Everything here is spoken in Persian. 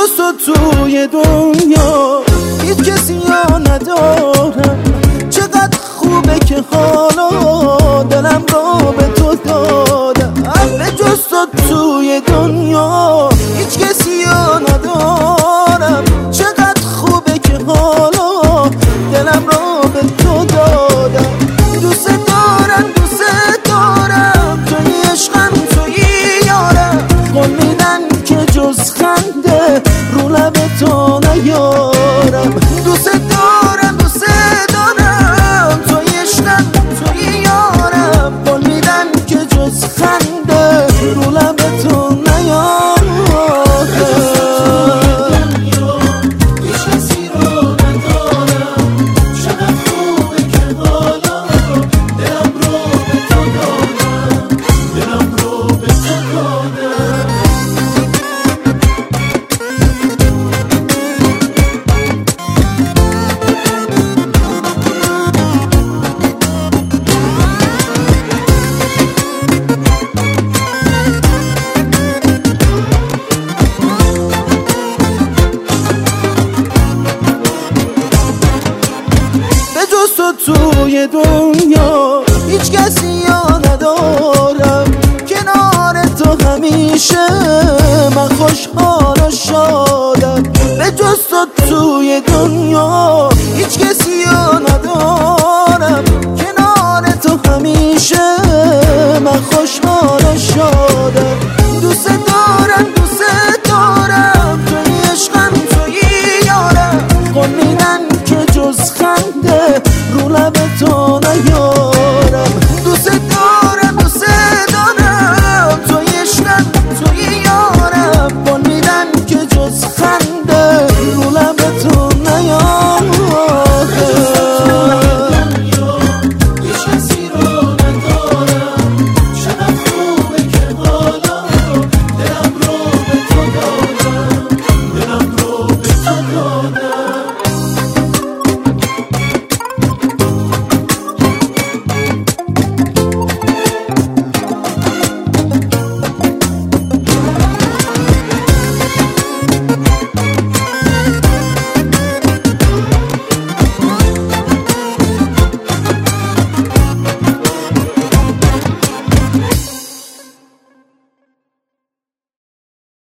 جز تو توی دنیا هیچ کسی ها ندارم. چقدر خوبه که حالا دلم رو به تو دادم. به جز تو توی دنیا هیچ کسی ها ندارم. چقدر خوبه که حالا دلم رو به تو دادم. دوست دارم توی عشقم توی یارم. قول میدن که جز خنده رو لب تو نیارم. دوست دارم توی عشقم توی یارم. قول میدن که جز خنده رو لب تو نیارم. توی دنیا هیچ کسی ها ندارم. کنار تو همیشه من خوشحال و شادم. به جز تو توی دنیا هیچ کسی ها ندارم. کنار تو همیشه من خوشحال و شادم.